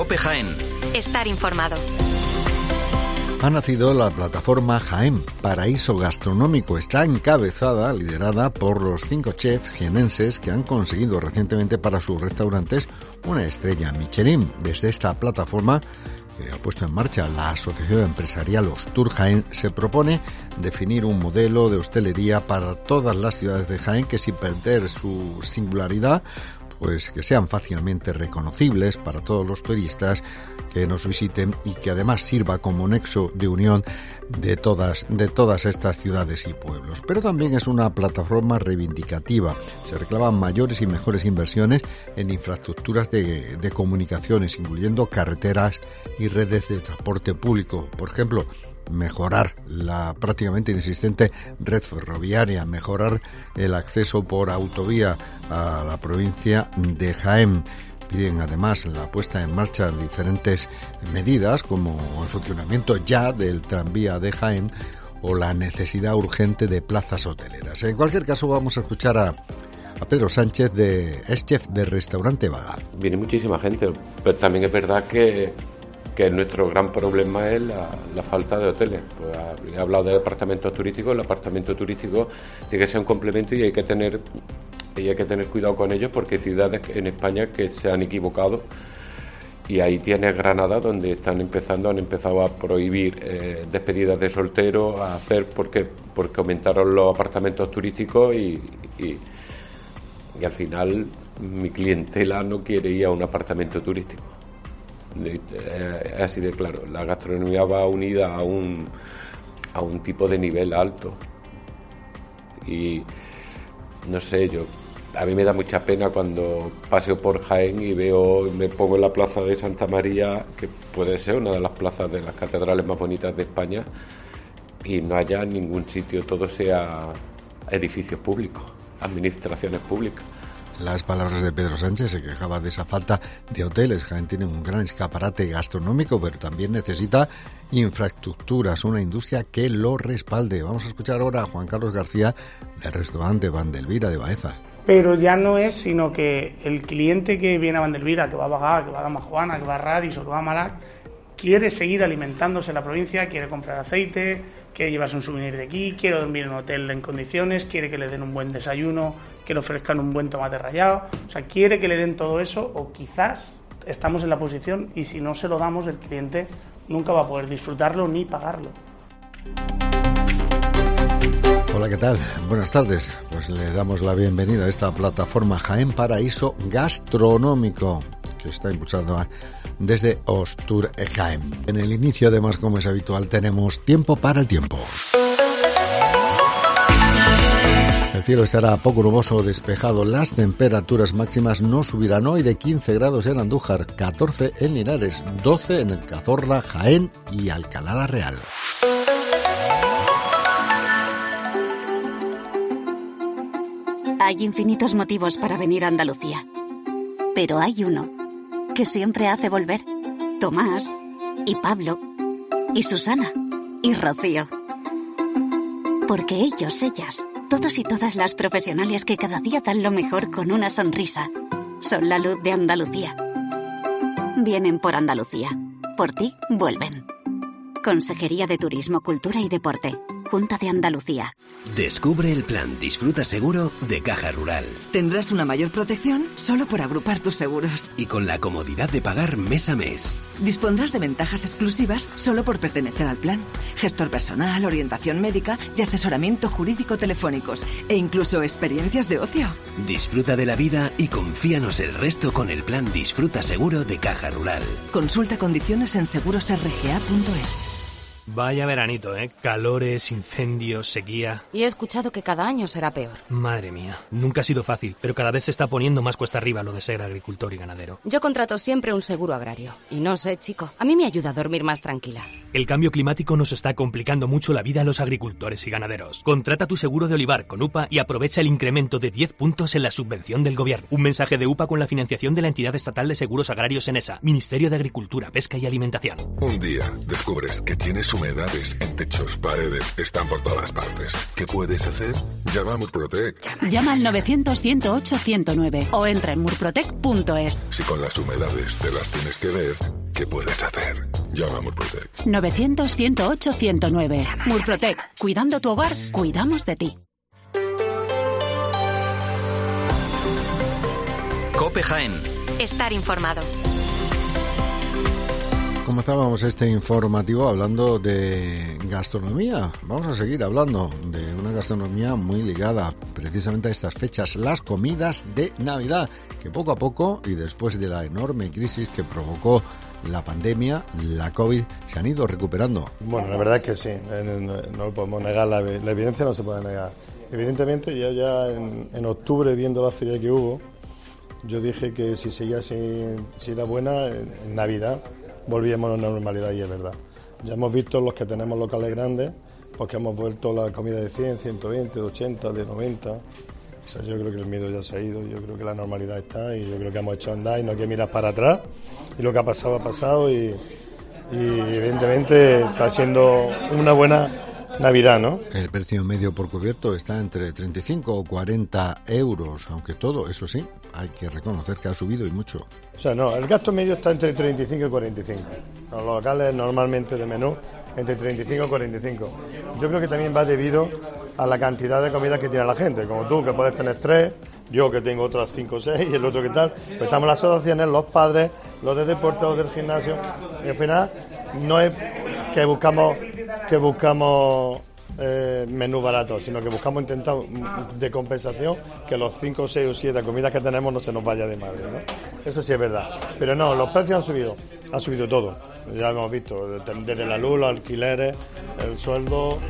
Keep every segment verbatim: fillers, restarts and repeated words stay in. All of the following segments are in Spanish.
COPE Jaén. Estar informado. Ha nacido la plataforma Jaén, paraíso gastronómico. Está encabezada, liderada por los cinco chefs jienenses que han conseguido recientemente para sus restaurantes una estrella Michelin. Desde esta plataforma, que ha puesto en marcha la asociación empresarial Ostur Jaén, se propone definir un modelo de hostelería para todas las ciudades de Jaén que, sin perder su singularidad, pues que sean fácilmente reconocibles para todos los turistas que nos visiten y que además sirva como nexo de unión de todas, de todas estas ciudades y pueblos. Pero también es una plataforma reivindicativa. Se reclaman mayores y mejores inversiones en infraestructuras de, de comunicaciones, incluyendo carreteras y redes de transporte público. Por ejemplo, mejorar la prácticamente inexistente red ferroviaria, mejorar el acceso por autovía a la provincia de Jaén. Piden además la puesta en marcha de diferentes medidas como el funcionamiento ya del tranvía de Jaén o la necesidad urgente de plazas hoteleras. En cualquier caso, vamos a escuchar a, a Pedro Sánchez, de ex chef del restaurante Vaga. Viene muchísima gente, pero también es verdad que que nuestro gran problema es la, la falta de hoteles. Pues, he hablado de apartamentos turísticos. El apartamento turístico tiene que ser un complemento y hay que tener y hay que tener cuidado con ellos, porque hay ciudades en España que se han equivocado, y ahí tienes Granada, donde están empezando han empezado a prohibir eh, despedidas de solteros, a hacer porque porque aumentaron los apartamentos turísticos y, y, y al final mi clientela no quiere ir a un apartamento turístico. Es así de claro. La gastronomía va unida a un a un tipo de nivel alto, y no sé, yo a mí me da mucha pena cuando paseo por Jaén y veo, me pongo en la plaza de Santa María, que puede ser una de las plazas de las catedrales más bonitas de España, y no haya ningún sitio, todo sea edificios públicos, administraciones públicas. Las palabras de Pedro Sánchez. Se quejaba de esa falta de hoteles. Jaén tiene un gran escaparate gastronómico, pero también necesita infraestructuras, una industria que lo respalde. Vamos a escuchar ahora a Juan Carlos García, del restaurante Vandelvira de Baeza. Pero ya no es sino que el cliente que viene a Vandelvira, que va a Bagá, que va a Damajuana, que va a Radis o que va a Malac, quiere seguir alimentándose en la provincia, quiere comprar aceite, quiere llevarse un souvenir de aquí, quiere dormir en un hotel en condiciones, quiere que le den un buen desayuno, que le ofrezcan un buen tomate rallado, o sea, quiere que le den todo eso, o quizás estamos en la posición y si no se lo damos, el cliente nunca va a poder disfrutarlo ni pagarlo. Hola, ¿qué tal? Buenas tardes. Pues le damos la bienvenida a esta plataforma Jaén Paraíso Gastronómico, que está impulsando desde Ostur Jaén. En el inicio, además, como es habitual, tenemos tiempo para el tiempo. El cielo estará poco nuboso o despejado. Las temperaturas máximas no subirán hoy, de quince grados en Andújar, catorce en Linares, doce en Cazorla, Jaén y Alcalá la Real. Hay infinitos motivos para venir a Andalucía, pero hay uno que siempre hace volver. Tomás, y Pablo, y Susana, y Rocío. Porque ellos, ellas, todos y todas las profesionales que cada día dan lo mejor con una sonrisa, son la luz de Andalucía. Vienen por Andalucía. Por ti, vuelven. Consejería de Turismo, Cultura y Deporte. Junta de Andalucía. Descubre el plan Disfruta Seguro de Caja Rural. Tendrás una mayor protección solo por agrupar tus seguros. Y con la comodidad de pagar mes a mes. Dispondrás de ventajas exclusivas solo por pertenecer al plan. Gestor personal, orientación médica y asesoramiento jurídico telefónicos. E incluso experiencias de ocio. Disfruta de la vida y confíanos el resto con el plan Disfruta Seguro de Caja Rural. Consulta condiciones en seguros r g a punto es. Vaya veranito, ¿eh? Calores, incendios, sequía... Y he escuchado que cada año será peor. Madre mía, nunca ha sido fácil, pero cada vez se está poniendo más cuesta arriba lo de ser agricultor y ganadero. Yo contrato siempre un seguro agrario. Y no sé, chico, a mí me ayuda a dormir más tranquila. El cambio climático nos está complicando mucho la vida a los agricultores y ganaderos. Contrata tu seguro de olivar con U P A y aprovecha el incremento de diez puntos en la subvención del gobierno. Un mensaje de U P A con la financiación de la Entidad Estatal de Seguros Agrarios ENESA, Ministerio de Agricultura, Pesca y Alimentación. Un día descubres que tienes humedades en techos, paredes, están por todas partes. ¿Qué puedes hacer? Llama a Murprotec. Llama al novecientos, ciento ocho, ciento nueve o entra en murprotec punto es. Si con las humedades te las tienes que ver, ¿qué puedes hacer? Llama a Murprotec. novecientos, ciento ocho, ciento nueve. Murprotec. Cuidando tu hogar, cuidamos de ti. COPE Jaén. Estar informado. Comenzábamos este informativo hablando de gastronomía. Vamos a seguir hablando de una gastronomía muy ligada precisamente a estas fechas, las comidas de Navidad, que poco a poco y después de la enorme crisis que provocó la pandemia, la COVID, se han ido recuperando. Bueno, la verdad es que sí, no podemos negar, la, la evidencia no se puede negar. Evidentemente, ya, ya en, en octubre, viendo la feria que hubo, yo dije que si seguía si, si era buena, en, en Navidad volvíamos a la normalidad, y es verdad. Ya hemos visto los que tenemos locales grandes, porque hemos vuelto la comida de cien, ciento veinte, de ochenta, de noventa. O sea, yo creo que el miedo ya se ha ido, yo creo que la normalidad está, y yo creo que hemos hecho andar y no hay que mirar para atrás. Y lo que ha pasado ha pasado, y, y evidentemente está siendo una buena Navidad, ¿no? El precio medio por cubierto está entre treinta y cinco o cuarenta euros, aunque todo, eso sí, hay que reconocer que ha subido y mucho. O sea, no, el gasto medio está entre treinta y cinco y cuarenta y cinco. Los locales normalmente de menú entre treinta y cinco y cuarenta y cinco. Yo creo que también va debido a la cantidad de comida que tiene la gente, como tú, que puedes tener tres, yo que tengo otras cinco o seis, y el otro que tal. Pues estamos las asociaciones, los padres, los de deporte, los del gimnasio, y al final no es que buscamos que buscamos eh, menús baratos, sino que buscamos intentar de compensación que los cinco, seis o siete comidas que tenemos no se nos vaya de madre, ¿no? Eso sí es verdad. Pero no, los precios han subido, ha subido todo. Ya lo hemos visto, desde la luz, los alquileres, el sueldo.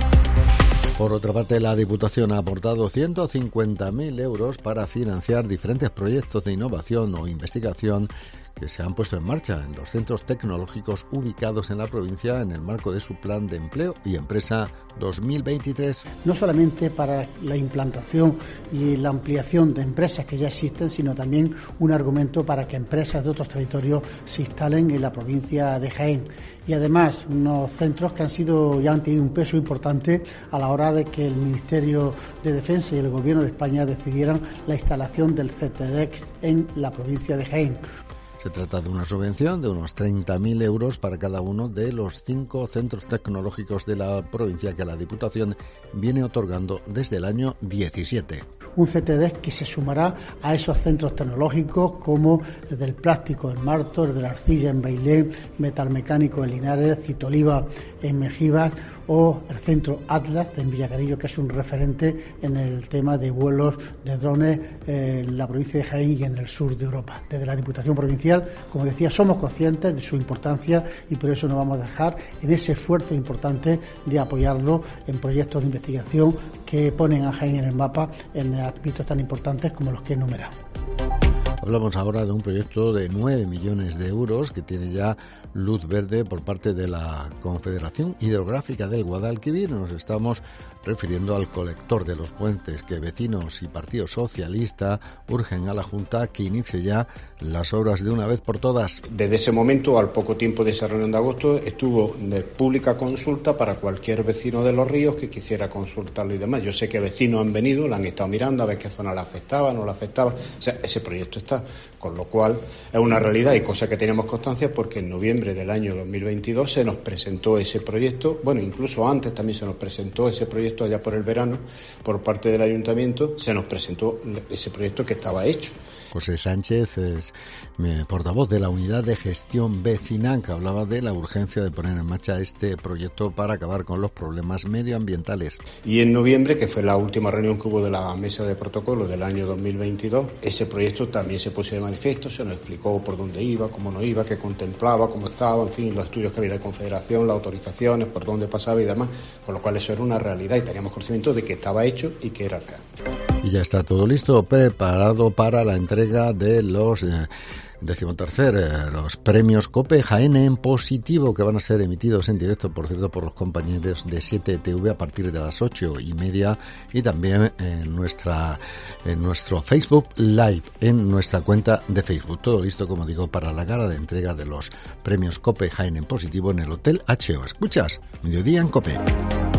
Por otra parte, la Diputación ha aportado ciento cincuenta mil euros para financiar diferentes proyectos de innovación o investigación que se han puesto en marcha en los centros tecnológicos ubicados en la provincia en el marco de su Plan de Empleo y Empresa dos mil veintitrés. No solamente para la implantación y la ampliación de empresas que ya existen, sino también un argumento para que empresas de otros territorios se instalen en la provincia de Jaén. Y además, unos centros que han sido ya han tenido un peso importante a la hora de que el Ministerio de Defensa y el Gobierno de España decidieran la instalación del C T D E X en la provincia de Jaén. Se trata de una subvención de unos treinta mil euros para cada uno de los cinco centros tecnológicos de la provincia que la Diputación viene otorgando desde el año diecisiete. Un C T D E X que se sumará a esos centros tecnológicos como el del plástico en Marto, el de la arcilla en Bailén, metalmecánico en Linares, Citoliva en Mejivas o el centro Atlas en Villacarillo, que es un referente en el tema de vuelos de drones en la provincia de Jaén y en el sur de Europa. Desde la Diputación Provincial, como decía, somos conscientes de su importancia y por eso nos vamos a dejar en ese esfuerzo importante de apoyarlo en proyectos de investigación que ponen a Jaén en el mapa en ámbitos tan importantes como los que he enumerado. Hablamos ahora de un proyecto de nueve millones de euros que tiene ya luz verde por parte de la Confederación Hidrográfica del Guadalquivir. Nos estamos refiriendo al colector de los puentes que vecinos y Partido Socialista urgen a la Junta que inicie ya las obras de una vez por todas. Desde ese momento, al poco tiempo de esa reunión de agosto, estuvo de pública consulta para cualquier vecino de Los Ríos que quisiera consultarlo y demás. Yo sé que vecinos han venido, la han estado mirando a ver qué zona le afectaba, no le afectaba. O sea, ese proyecto está, con lo cual es una realidad y cosa que tenemos constancia porque en noviembre del año dos mil veintidós se nos presentó ese proyecto, bueno, incluso antes también se nos presentó ese proyecto allá por el verano por parte del Ayuntamiento, se nos presentó ese proyecto que estaba hecho. José Sánchez es portavoz de la Unidad de Gestión Vecinal, que hablaba de la urgencia de poner en marcha este proyecto para acabar con los problemas medioambientales. Y en noviembre, que fue la última reunión que hubo de la mesa de protocolo del año dos mil veintidós, ese proyecto también se puso de manifiesto, se nos explicó por dónde iba, cómo no iba, qué contemplaba, cómo estaba, en fin, los estudios que había de Confederación, las autorizaciones, por dónde pasaba y demás, con lo cual eso era una realidad y teníamos conocimiento de que estaba hecho y que era real. Y ya está todo listo, preparado para la entrega de los eh, decimotercer, eh, los premios COPE Jaén en positivo, que van a ser emitidos en directo, por cierto, por los compañeros de siete T V a partir de las ocho y media y también en nuestra en nuestro Facebook Live, en nuestra cuenta de Facebook. Todo listo, como digo, para la gala de entrega de los premios COPE Jaén en positivo en el Hotel H O. ¿Escuchas? Mediodía en COPE.